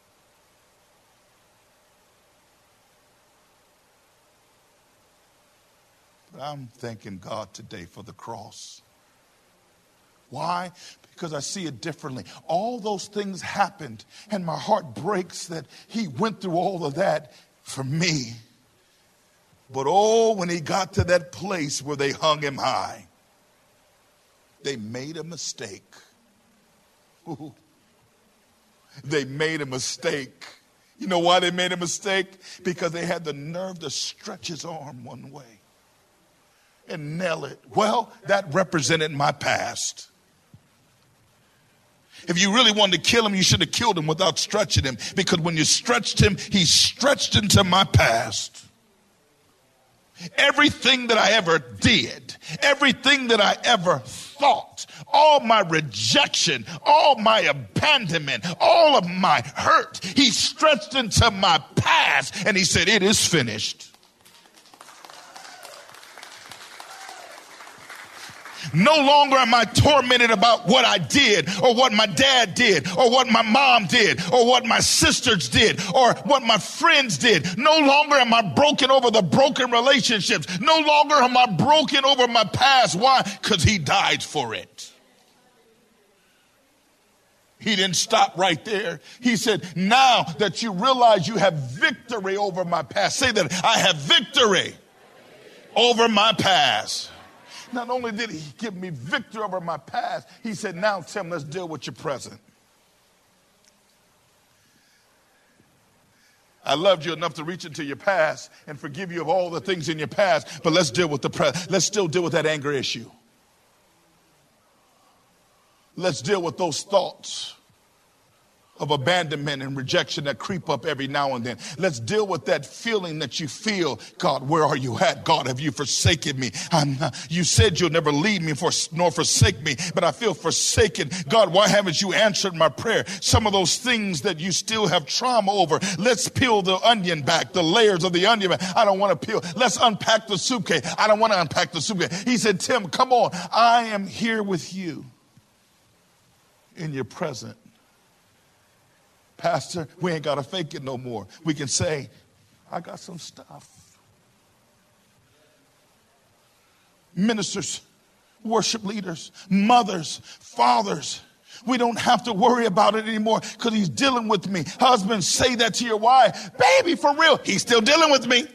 But I'm thanking God today for the cross. Why? Because I see it differently. All those things happened, and my heart breaks that he went through all of that for me. But when he got to that place where they hung him high, they made a mistake. Ooh. They made a mistake. You know why they made a mistake? Because they had the nerve to stretch his arm one way and nail it. Well, that represented my past. If you really wanted to kill him, you should have killed him without stretching him. Because when you stretched him, he stretched into my past. Everything that I ever did, everything that I ever thought, all my rejection, all my abandonment, all of my hurt, he stretched into my past and he said, it is finished. No longer am I tormented about what I did or what my dad did or what my mom did or what my sisters did or what my friends did. No longer am I broken over the broken relationships. No longer am I broken over my past. Why? Because he died for it. He didn't stop right there. He said, now that you realize you have victory over my past. Say that, I have victory over my past. Not only did he give me victory over my past, he said, now, Tim, let's deal with your present. I loved you enough to reach into your past and forgive you of all the things in your past, but let's deal with the present. Let's still deal with that anger issue. Let's deal with those thoughts of abandonment and rejection that creep up every now and then. Let's deal with that feeling that you feel. God, where are you at? God, have you forsaken me? You said you'll never leave me nor forsake me, but I feel forsaken. God, why haven't you answered my prayer? Some of those things that you still have trauma over. Let's peel the onion back, the layers of the onion back. I don't want to peel. Let's unpack the suitcase. I don't want to unpack the suitcase. He said, Tim, come on. I am here with you in your present. Pastor, we ain't got to fake it no more. We can say, I got some stuff. Ministers, worship leaders, mothers, fathers, we don't have to worry about it anymore because he's dealing with me. Husbands, say that to your wife. Baby, for real, he's still dealing with me.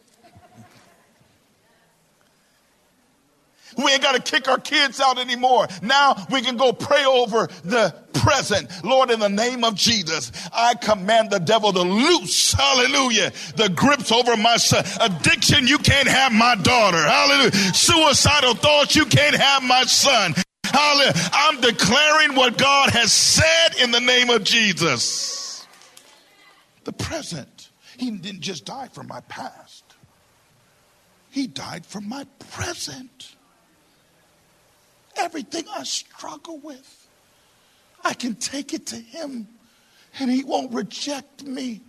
We ain't got to kick our kids out anymore. Now we can go pray over the present. Lord, in the name of Jesus, I command the devil to loose, hallelujah, the grips over my son. Addiction, you can't have my daughter. Hallelujah. Suicidal thoughts, you can't have my son. Hallelujah. I'm declaring what God has said in the name of Jesus. The present. He didn't just die for my past. He died for my present. Everything I struggle with, I can take it to him and he won't reject me.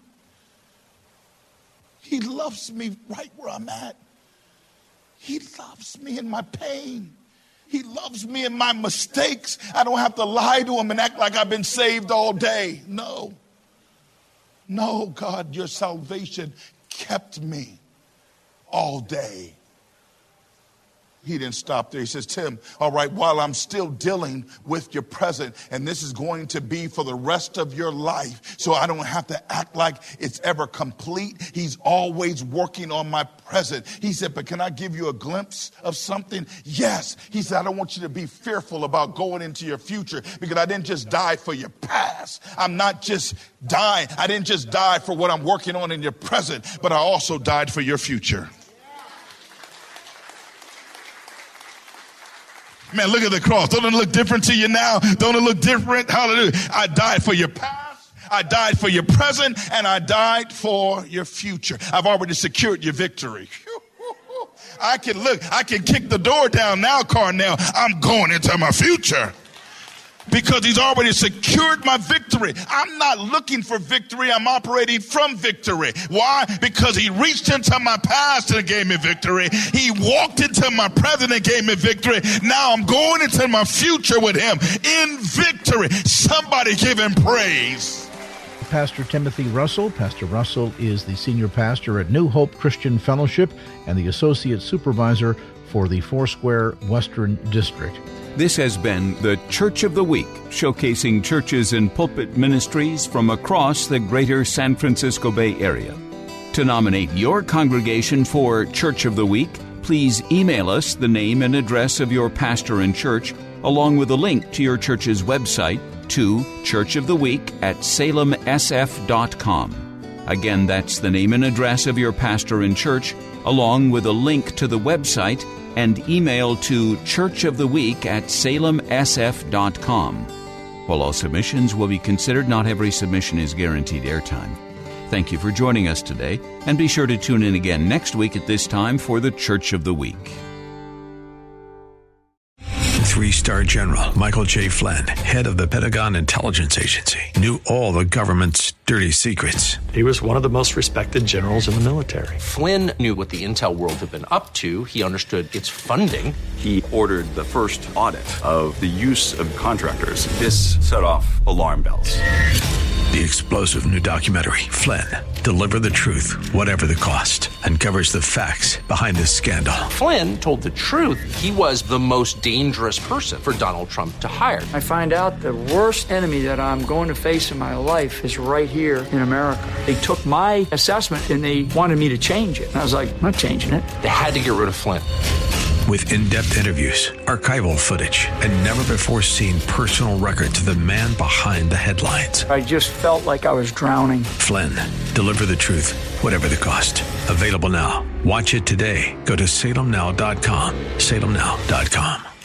He loves me right where I'm at. He loves me in my pain. He loves me in my mistakes. I don't have to lie to him and act like I've been saved all day. No. No, God, your salvation kept me all day. He didn't stop there. He says, Tim, all right, while I'm still dealing with your present, and this is going to be for the rest of your life, so I don't have to act like it's ever complete. He's always working on my present. He said, but can I give you a glimpse of something? Yes. He said, I don't want you to be fearful about going into your future because I didn't just die for your past. I'm not just dying. I didn't just die for what I'm working on in your present, but I also died for your future. Man, look at the cross. Don't it look different to you now? Don't it look different? Hallelujah. I died for your past. I died for your present. And I died for your future. I've already secured your victory. I can kick the door down now, Carnell. I'm going into my future. Because he's already secured my victory. I'm not looking for victory. I'm operating from victory. Why? Because he reached into my past and gave me victory. He walked into my present and gave me victory. Now I'm going into my future with him in victory. Somebody give him praise. Pastor Timothy Russell. Pastor Russell is the senior pastor at New Hope Christian Fellowship and the associate supervisor for the Foursquare Western District. This has been the Church of the Week, showcasing churches and pulpit ministries from across the greater San Francisco Bay Area. To nominate your congregation for Church of the Week, please email us the name and address of your pastor and church, along with a link to your church's website to churchoftheweek@salemsf.com. Again, that's the name and address of your pastor and church, along with a link to the website and email to churchoftheweek@salemsf.com. While all submissions will be considered, not every submission is guaranteed airtime. Thank you for joining us today, and be sure to tune in again next week at this time for the Church of the Week. 3-star general Michael J. Flynn, head of the Pentagon Intelligence Agency, knew all the government's dirty secrets. He was one of the most respected generals in the military. Flynn knew what the intel world had been up to. He understood its funding. He ordered the first audit of the use of contractors. This set off alarm bells. The explosive new documentary, Flynn, Deliver the Truth, Whatever the Cost, uncovers the facts behind this scandal. Flynn told the truth. He was the most dangerous person for Donald Trump to hire. I find out the worst enemy that I'm going to face in my life is right here in America. They took my assessment and they wanted me to change it. And I was like, I'm not changing it. They had to get rid of Flynn. With in-depth interviews, archival footage, and never-before-seen personal records of the man behind the headlines. I just felt like I was drowning. Flynn, Deliver the Truth, Whatever the Cost. Available now. Watch it today. Go to salemnow.com. salemnow.com.